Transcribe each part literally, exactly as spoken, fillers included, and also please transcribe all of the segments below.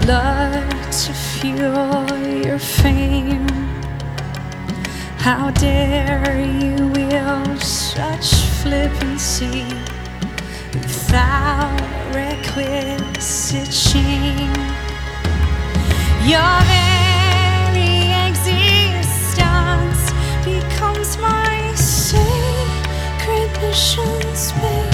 blood to fuel your fame. How dare you wield such flippancy without requisite shame? Your very existence becomes my sacred mission's way.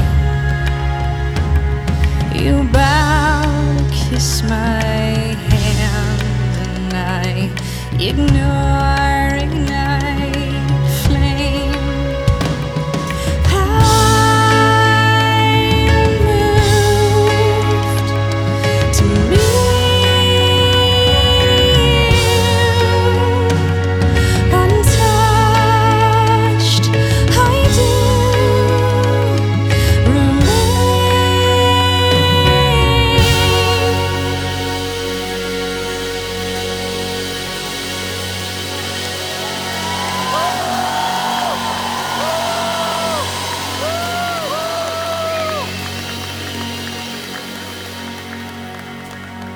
You bow to kiss my hand and I ignore